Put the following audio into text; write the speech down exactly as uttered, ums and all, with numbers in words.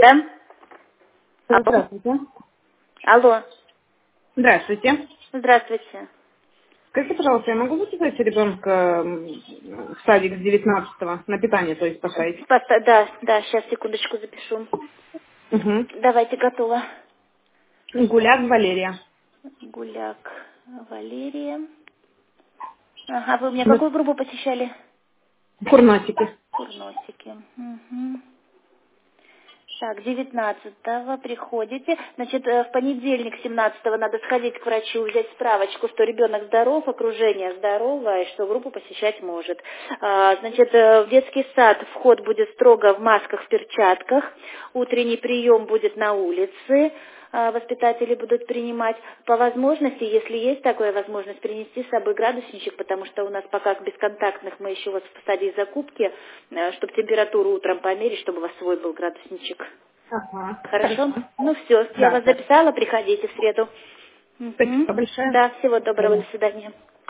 Да? Алло. Здравствуйте. Алло. Здравствуйте. Здравствуйте. Скажите, пожалуйста, я могу записать ребенка м, в садик с девятнадцатого на питание, то есть поставить? Поста- Да, да, сейчас, секундочку запишу. Угу. Давайте, готово. Гуляк Валерия. Гуляк Валерия. Ага, вы у меня На какую группу посещали? Курносики. Курносики. Угу. Так, девятнадцатого приходите. Значит, э, в понедельник, семнадцатого, надо сходить к врачу, взять справочку, что ребенок здоров, окружение здоровое, и что группу посещать может. А, Значит, э, в детский сад вход будет строго в масках, в перчатках. Утренний прием будет на улице. а, Воспитатели будут принимать. По возможности, если есть такая возможность, принести с собой градусничек, потому что у нас пока бесконтактных мы еще вас в стадии закупки, чтобы температуру утром померить, чтобы у вас свой был градусничек. Ага, Хорошо? хорошо. Ну все, я Да, вас да. записала, приходите в среду. Мгм. Спасибо большое. Да, всего доброго, Всем. до свидания.